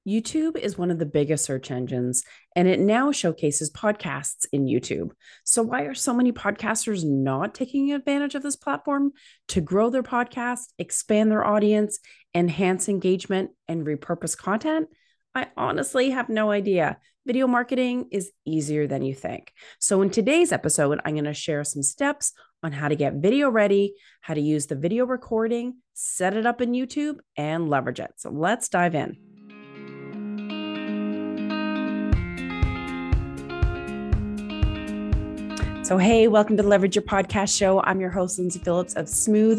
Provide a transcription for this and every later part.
YouTube is one of the biggest search engines, and it now showcases podcasts in YouTube. So, why are so many podcasters not taking advantage of this platform to grow their podcast, expand their audience, enhance engagement, and repurpose content? I honestly have no idea. Video marketing is easier than you think. So, in today's episode, I'm going to share some steps on how to get video ready, how to use the video recording, set it up in YouTube, and leverage it. So, let's dive in. So, hey, welcome to the Leverage Your Podcast Show. I'm your host, Lindsay Phillips of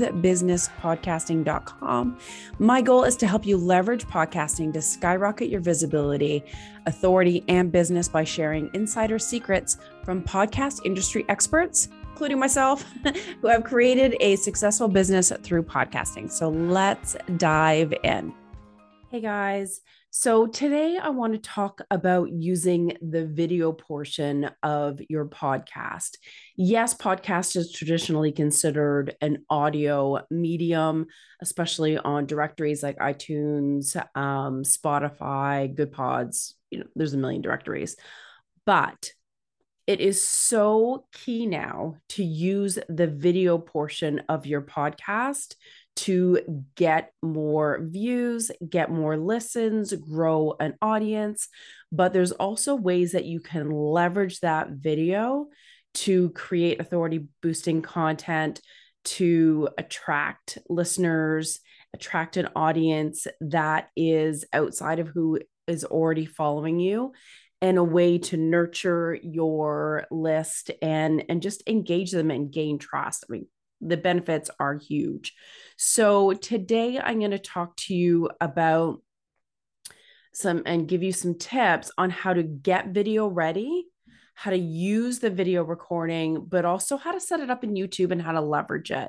smoothbusinesspodcasting.com. My goal is to help you leverage podcasting to skyrocket your visibility, authority, and business by sharing insider secrets from podcast industry experts, including myself, who have created a successful business through podcasting. So, let's dive in. Hey guys. So today I want to talk about using the video portion of your podcast. Yes, podcast is traditionally considered an audio medium, especially on directories like iTunes, Spotify, Good Pods. There's a million directories, but it is so key now to use the video portion of your podcast to get more views, get more listens, grow an audience. But there's also ways that you can leverage that video to create authority boosting content, to attract listeners, attract an audience that is outside of who is already following you, and a way to nurture your list and just engage them and gain trust. I mean, the benefits are huge. So today I'm going to talk to you about some and give you some tips on how to get video ready, how to use the video recording, but also how to set it up in YouTube and how to leverage it.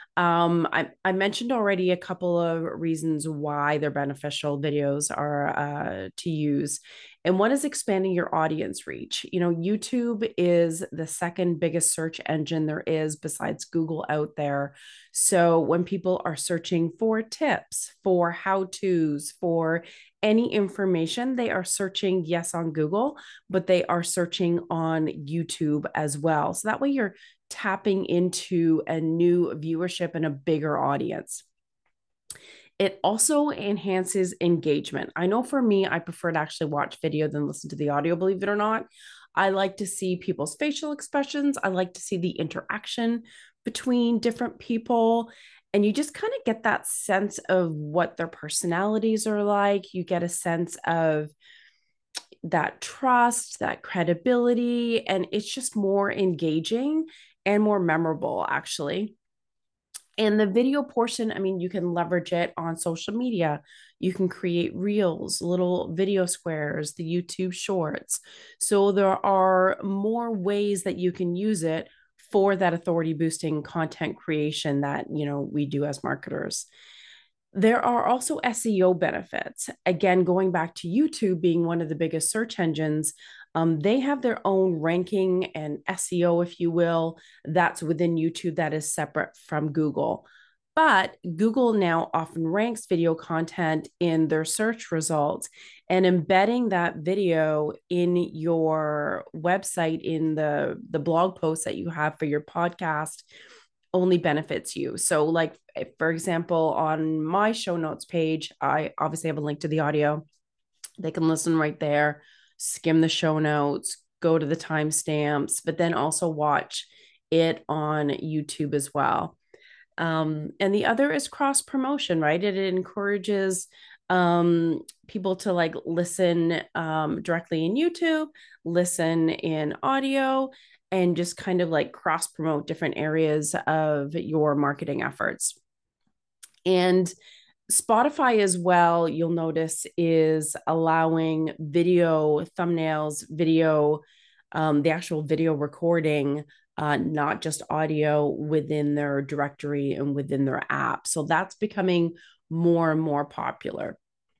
I mentioned already a couple of reasons why they're beneficial videos are to use. And one is expanding your audience reach. YouTube is the second biggest search engine there is besides Google out there. So when people are searching for tips, for how-tos, for any information, they are searching, yes, on Google, but they are searching on YouTube as well. So that way you're tapping into a new viewership and a bigger audience. It also enhances engagement. I know for me, I prefer to actually watch video than listen to the audio, believe it or not. I like to see people's facial expressions. I like to see the interaction between different people. And you just kind of get that sense of what their personalities are like. You get a sense of that trust, that credibility, and it's just more engaging and more memorable, actually. And the video portion, I mean, you can leverage it on social media. You can create reels, little video squares, the YouTube shorts. So there are more ways that you can use it for that authority boosting content creation that, we do as marketers. There are also SEO benefits. Again, going back to YouTube being one of the biggest search engines, they have their own ranking and SEO, if you will, that's within YouTube that is separate from Google. But Google now often ranks video content in their search results, and embedding that video in your website, in the blog post that you have for your podcast, only benefits you. So, like, for example, on my show notes page, I obviously have a link to the audio. They can listen right there, skim the show notes, go to the timestamps, but then also watch it on YouTube as well. And the other is cross promotion, right? It encourages people to like listen directly in YouTube, listen in audio, and just kind of like cross promote different areas of your marketing efforts. And Spotify as well, you'll notice, is allowing video thumbnails, video, the actual video recording, not just audio within their directory and within their app. So that's becoming more and more popular.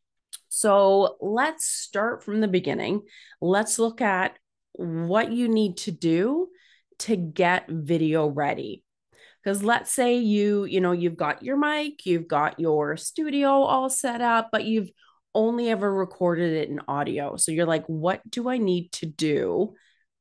So let's start from the beginning. Let's look at what you need to do to get video ready. Because let's say you've got your mic, you've got your studio all set up, but you've only ever recorded it in audio. So you're like, what do I need to do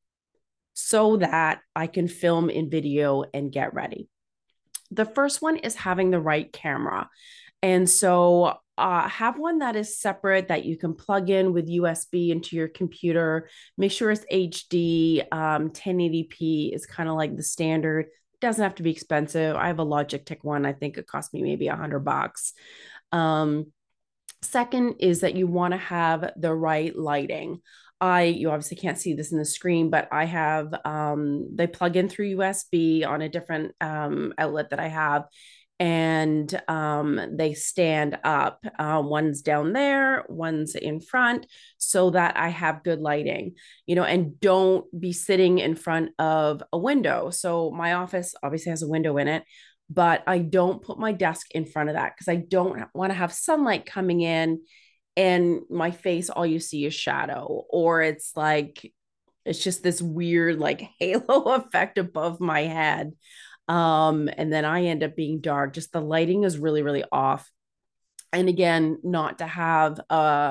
so that I can film in video and get ready? The first one is having the right camera. And so have one that is separate that you can plug in with USB into your computer. Make sure it's HD. 1080p is kind of like the standard. It doesn't have to be expensive. I have a Logitech one. I think it cost me maybe $100. Um, Second is that you want to have the right lighting. You obviously can't see this in the screen, but I have they plug in through USB on a different outlet that I have, and they stand up. One's down there, one's in front, so that I have good lighting, and don't be sitting in front of a window. So my office obviously has a window in it, but I don't put my desk in front of that because I don't want to have sunlight coming in and my face, all you see is shadow, or it's just this weird like halo effect above my head. And then I end up being dark. Just the lighting is really, really off. And again, not to have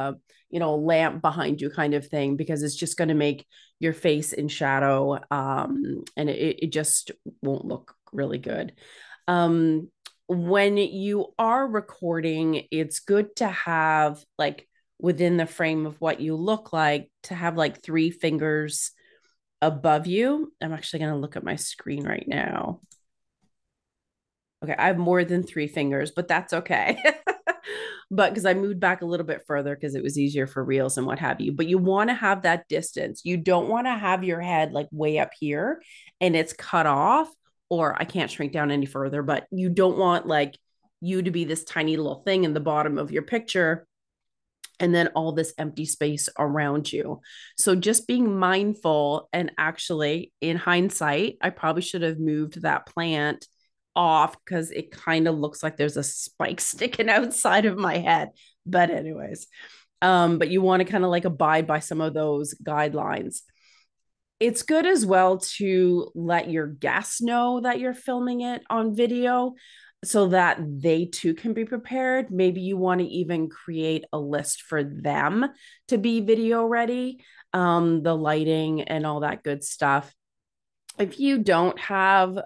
lamp behind you kind of thing, because it's just going to make your face in shadow. And it just won't look really good. When you are recording, it's good to have like within the frame of what you look like to have like three fingers above you. I'm actually going to look at my screen right now. Okay, I have more than three fingers, but that's okay. But because I moved back a little bit further because it was easier for reels and what have you. But you want to have that distance. You don't want to have your head like way up here and it's cut off, or I can't shrink down any further, but you don't want like you to be this tiny little thing in the bottom of your picture and then all this empty space around you. So just being mindful, and actually in hindsight, I probably should have moved that plant off because it kind of looks like there's a spike sticking outside of my head. But anyways, but you want to kind of like abide by some of those guidelines. It's good as well to let your guests know that you're filming it on video so that they too can be prepared. Maybe you want to even create a list for them to be video ready, the lighting and all that good stuff. If you don't have,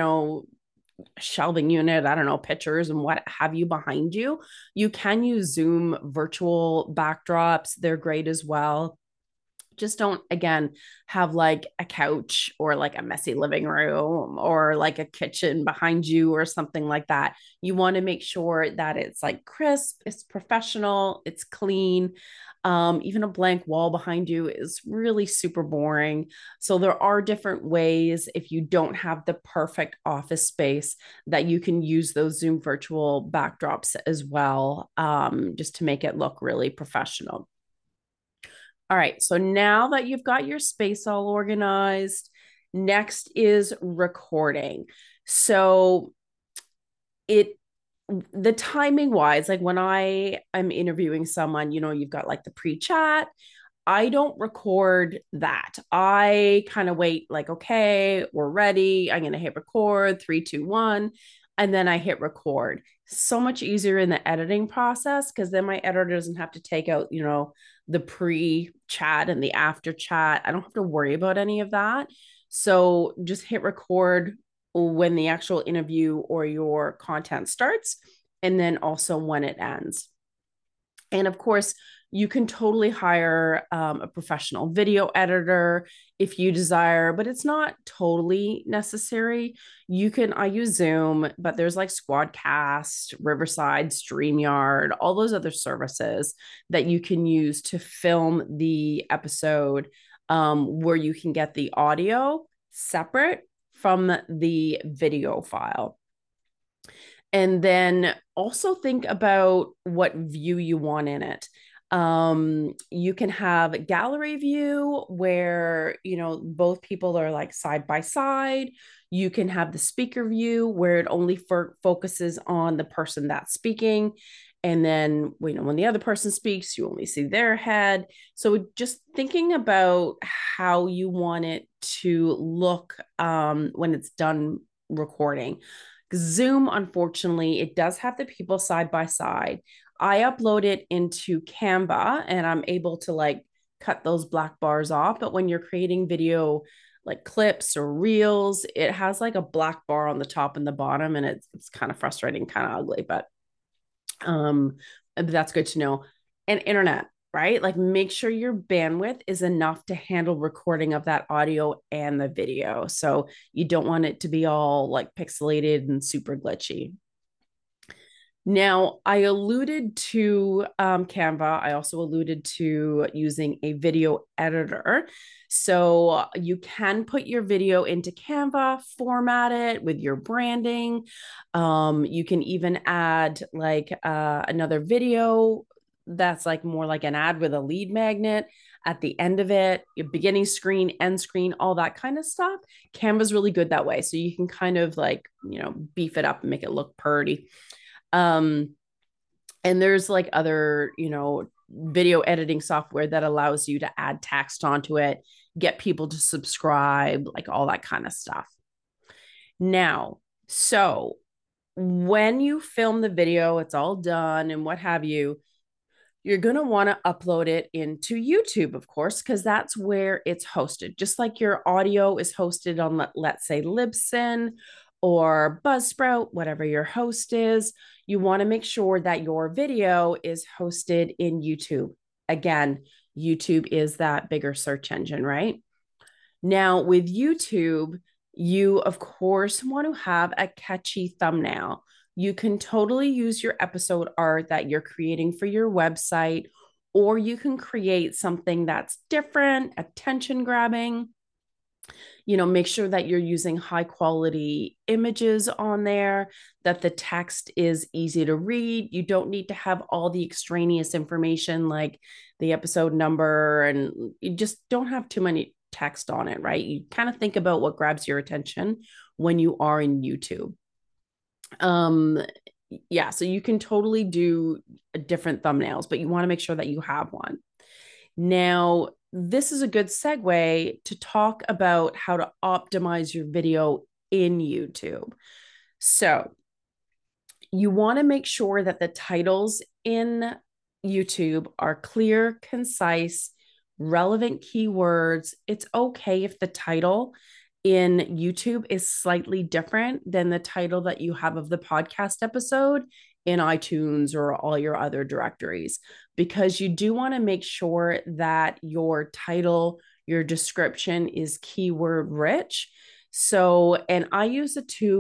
shelving unit, I don't know, pictures and what have you behind you, you can use Zoom virtual backdrops. They're great as well. Just don't, again, have like a couch or like a messy living room or like a kitchen behind you or something like that. You want to make sure that it's like crisp, it's professional, it's clean. Even a blank wall behind you is really super boring. So there are different ways, if you don't have the perfect office space, that you can use those Zoom virtual backdrops as well, just to make it look really professional. All right, so now that you've got your space all organized, next is recording. So it the timing wise, like when I'm interviewing someone, you've got like the pre-chat. I don't record that. I kind of wait, like, okay, we're ready. I'm going to hit record, 3, 2, 1. And then I hit record. So much easier in the editing process because then my editor doesn't have to take out, the pre chat and the after chat. I don't have to worry about any of that. So just hit record when the actual interview or your content starts, and then also when it ends. And of course, you can totally hire a professional video editor if you desire, but it's not totally necessary. I use Zoom, but there's like Squadcast, Riverside, StreamYard, all those other services that you can use to film the episode, where you can get the audio separate from the video file. And then also think about what view you want in it. You can have gallery view where, both people are like side by side. You can have the speaker view where it only focuses on the person that's speaking. And then, when the other person speaks, you only see their head. So just thinking about how you want it to look when it's done recording. Zoom, unfortunately, it does have the people side by side. I upload it into Canva and I'm able to like cut those black bars off. But when you're creating video like clips or reels, it has like a black bar on the top and the bottom, and it's kind of frustrating, kind of ugly, um but that's good to know. And internet, right? Like make sure your bandwidth is enough to handle recording of that audio and the video. So you don't want it to be all like pixelated and super glitchy. Now, I alluded to Canva. I also alluded to using a video editor. So you can put your video into Canva, format it with your branding. You can even add like another video that's like more like an ad with a lead magnet at the end of it, your beginning screen, end screen, all that kind of stuff. Canva's really good that way. So you can kind of like, beef it up and make it look pretty. Um, and there's like other, video editing software that allows you to add text onto it, get people to subscribe, like all that kind of stuff. Now, so when you film the video, it's all done and what have you, you're going to want to upload it into YouTube, of course, because that's where it's hosted. Just like your audio is hosted on, let's say, Libsyn or Buzzsprout, whatever your host is, you want to make sure that your video is hosted in YouTube. Again, YouTube is that bigger search engine, right? Now, with YouTube, you, of course, want to have a catchy thumbnail. You can totally use your episode art that you're creating for your website, or you can create something that's different, attention grabbing. Make sure that you're using high quality images on there, that the text is easy to read. You don't need to have all the extraneous information like the episode number, and you just don't have too many text on it, right? You kind of think about what grabs your attention when you are in YouTube. Yeah, so you can totally do different thumbnails, but you want to make sure that you have one. Now, this is a good segue to talk about how to optimize your video in YouTube. So, you want to make sure that the titles in YouTube are clear, concise, relevant keywords. It's okay if the title in YouTube is slightly different than the title that you have of the podcast episode in iTunes or all your other directories, because you do want to make sure that your title, your description is keyword rich. So, and I use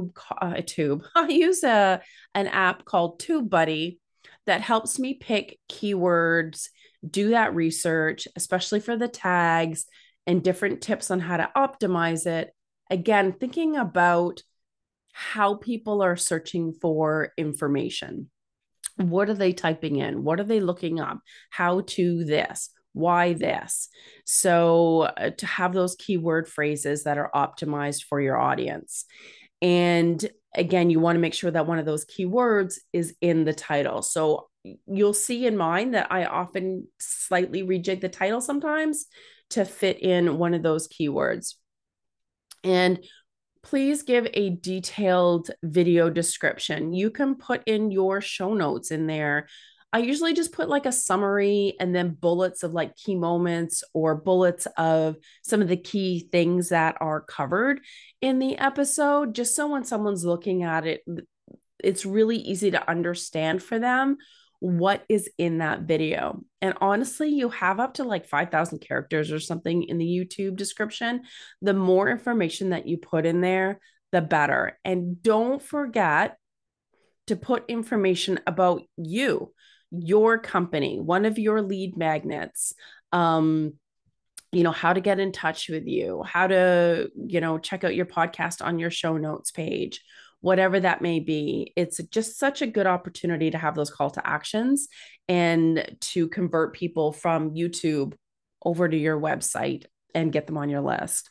I use an app called TubeBuddy that helps me pick keywords, do that research, especially for the tags and different tips on how to optimize it. Again, thinking about how people are searching for information. What are they typing in? What are they looking up? How to this? Why this? So, to have those keyword phrases that are optimized for your audience. And again, you want to make sure that one of those keywords is in the title. So, you'll see in mine that I often slightly rejig the title sometimes to fit in one of those keywords. And please give a detailed video description. You can put in your show notes in there. I usually just put like a summary and then bullets of like key moments or bullets of some of the key things that are covered in the episode, just so when someone's looking at it, it's really easy to understand for them what is in that video. And honestly, you have up to like 5,000 characters or something in the YouTube description. The more information that you put in there, the better. And don't forget to put information about you, your company, one of your lead magnets, how to get in touch with you, how to, check out your podcast on your show notes page, whatever that may be. It's just such a good opportunity to have those call to actions and to convert people from YouTube over to your website and get them on your list.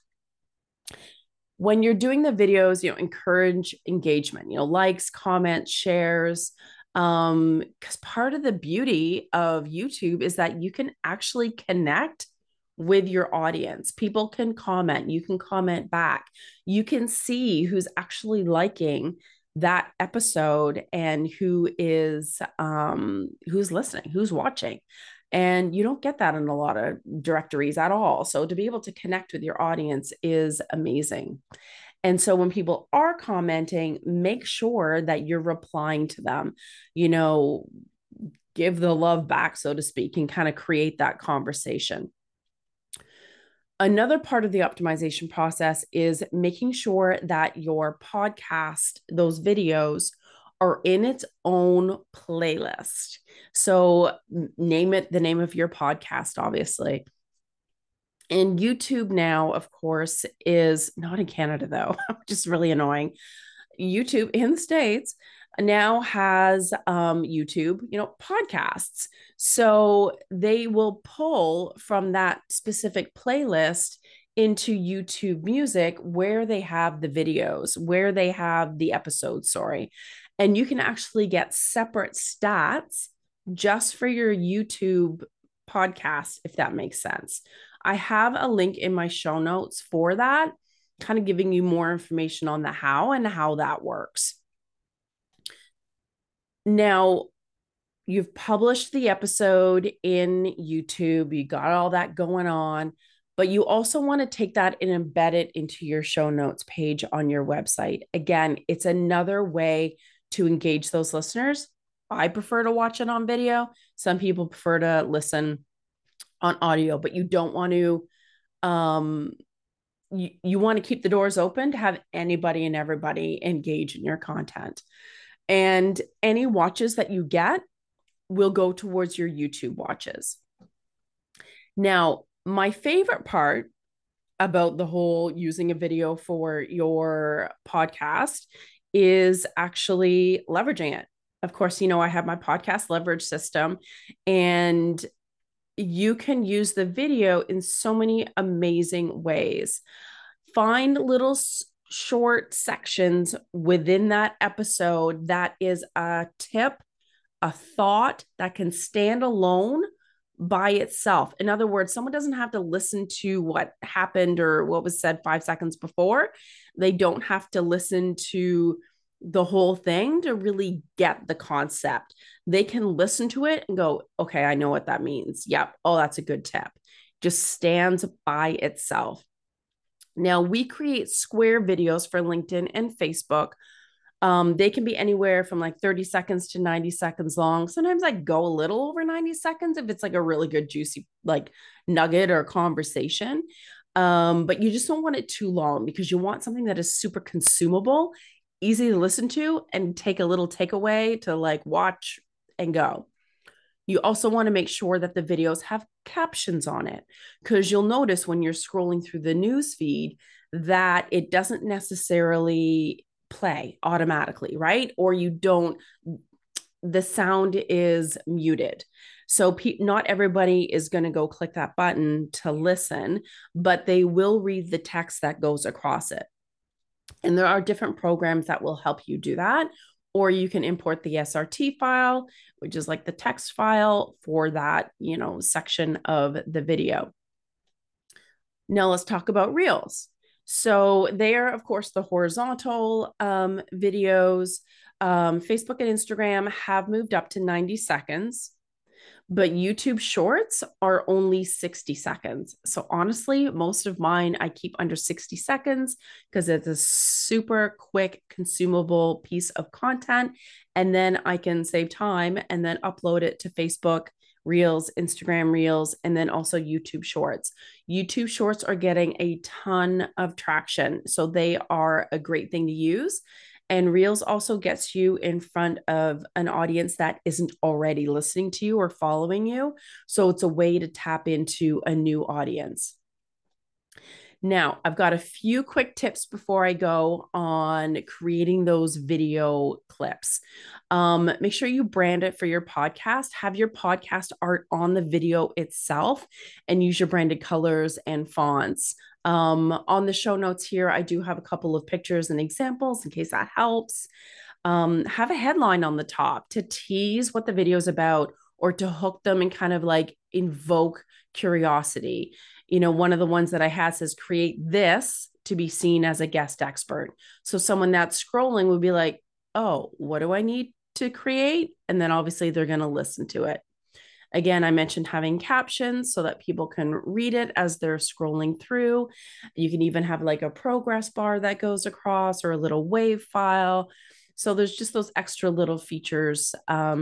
When you're doing the videos, encourage engagement, likes, comments, shares, because part of the beauty of YouTube is that you can actually connect with your audience. People can comment, you can comment back, you can see who's actually liking that episode and who's listening, who's watching. And you don't get that in a lot of directories at all. So to be able to connect with your audience is amazing. And so when people are commenting, make sure that you're replying to them, you know, give the love back, so to speak, and kind of create that conversation. Another part of the optimization process is making sure that your podcast, those videos, are in its own playlist. So name it the name of your podcast, obviously. And YouTube now, of course, is not in Canada, though, which is really annoying. YouTube in the States now has YouTube, podcasts. So they will pull from that specific playlist into YouTube Music where they have the videos, where they have the episodes, sorry. And you can actually get separate stats just for your YouTube podcast, if that makes sense. I have a link in my show notes for that, kind of giving you more information on the how and how that works. Now, you've published the episode in YouTube, you got all that going on, but you also want to take that and embed it into your show notes page on your website. Again, it's another way to engage those listeners. I prefer to watch it on video. Some people prefer to listen on audio, but you don't want to you want to keep the doors open to have anybody and everybody engage in your content. And any watches that you get will go towards your YouTube watches. Now, my favorite part about the whole using a video for your podcast is actually leveraging it. Of course, I have my podcast leverage system, and you can use the video in so many amazing ways. Find little short sections within that episode that is a tip, a thought that can stand alone by itself. In other words, someone doesn't have to listen to what happened or what was said 5 seconds before. They don't have to listen to the whole thing to really get the concept. They can listen to it and go, okay, I know what that means. Yep. Oh, that's a good tip. Just stands by itself. Now, we create square videos for LinkedIn and Facebook. They can be anywhere from like 30 seconds to 90 seconds long. Sometimes I go a little over 90 seconds if it's like a really good, juicy, like nugget or conversation. But you just don't want it too long because you want something that is super consumable, easy to listen to, and take a little takeaway to like watch and go. You also want to make sure that the videos have captions on it, because you'll notice when you're scrolling through the news feed that it doesn't necessarily play automatically, right? Or the sound is muted. So not everybody is going to go click that button to listen, but they will read the text that goes across it. And there are different programs that will help you do that. Or you can import the SRT file, which is like the text file for that, section of the video. Now let's talk about Reels. So they are, of course, the horizontal videos. Facebook and Instagram have moved up to 90 seconds. But YouTube Shorts are only 60 seconds. So honestly, most of mine I keep under 60 seconds because it's a super quick, consumable piece of content. And then I can save time and then upload it to Facebook Reels, Instagram Reels, and then also YouTube Shorts. YouTube Shorts are getting a ton of traction. So they are a great thing to use. And Reels also gets you in front of an audience that isn't already listening to you or following you. So it's a way to tap into a new audience. Now, I've got a few quick tips before I go on creating those video clips. Make sure you brand it for your podcast. Have your podcast art on the video itself and use your branded colors and fonts. On the show notes here, I do have a couple of pictures and examples in case that helps. Have a headline on the top to tease what the video is about or to hook them and kind of like invoke curiosity. One of the ones that I had says, create this to be seen as a guest expert. So someone that's scrolling would be like, oh, what do I need to create? And then obviously they're going to listen to it. Again, I mentioned having captions so that people can read it as they're scrolling through. You can even have like a progress bar that goes across or a little wave file. So there's just those extra little features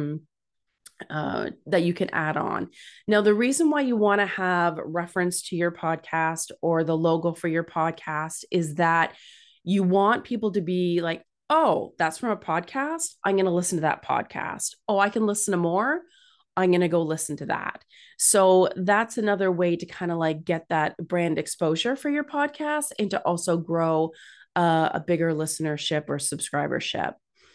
that you can add on. Now, the reason why you want to have reference to your podcast or the logo for your podcast is that you want people to be like, oh, that's from a podcast. I'm going to listen to that podcast. Oh, I can listen to more. I'm going to go listen to that. So that's another way to kind of like get that brand exposure for your podcast and to also grow a bigger listenership or subscribership.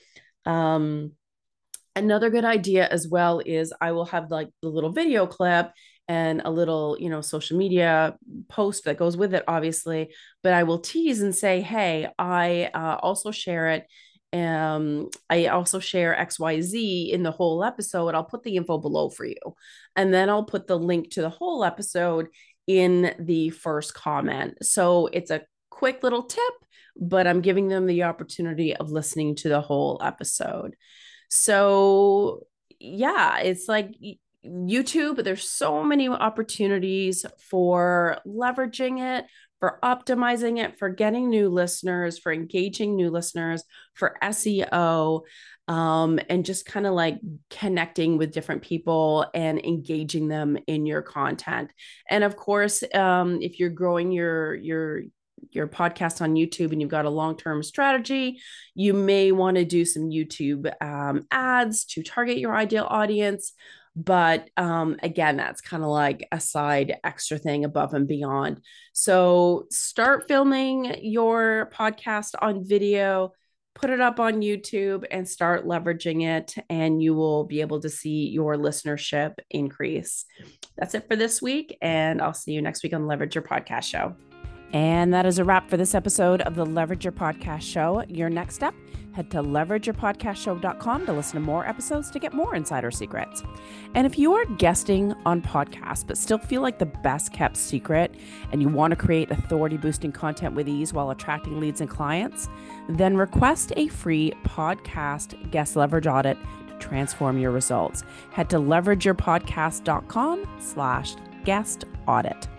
Another good idea as well is I will have like the little video clip and a little, social media post that goes with it, obviously, but I will tease and say, hey, I also share it. I also share XYZ in the whole episode. I'll put the info below for you. And then I'll put the link to the whole episode in the first comment. So it's a quick little tip, but I'm giving them the opportunity of listening to the whole episode. So yeah, it's like YouTube, there's so many opportunities for leveraging it, for optimizing it, for getting new listeners, for engaging new listeners, for SEO, and just kind of like connecting with different people and engaging them in your content. And of course, if you're growing your podcast on YouTube and you've got a long-term strategy, you may want to do some YouTube ads to target your ideal audience. But again, that's kind of like a side extra thing above and beyond. So start filming your podcast on video, put it up on YouTube and start leveraging it, and you will be able to see your listenership increase. That's it for this week, and I'll see you next week on Leverage Your Podcast Show. And that is a wrap for this episode of the Leverage Your Podcast Show. Your next step, head to leverageyourpodcastshow.com to listen to more episodes to get more insider secrets. And if you are guesting on podcasts but still feel like the best kept secret and you want to create authority boosting content with ease while attracting leads and clients, then request a free podcast guest leverage audit to transform your results. Head to leverageyourpodcast.com/guest audit.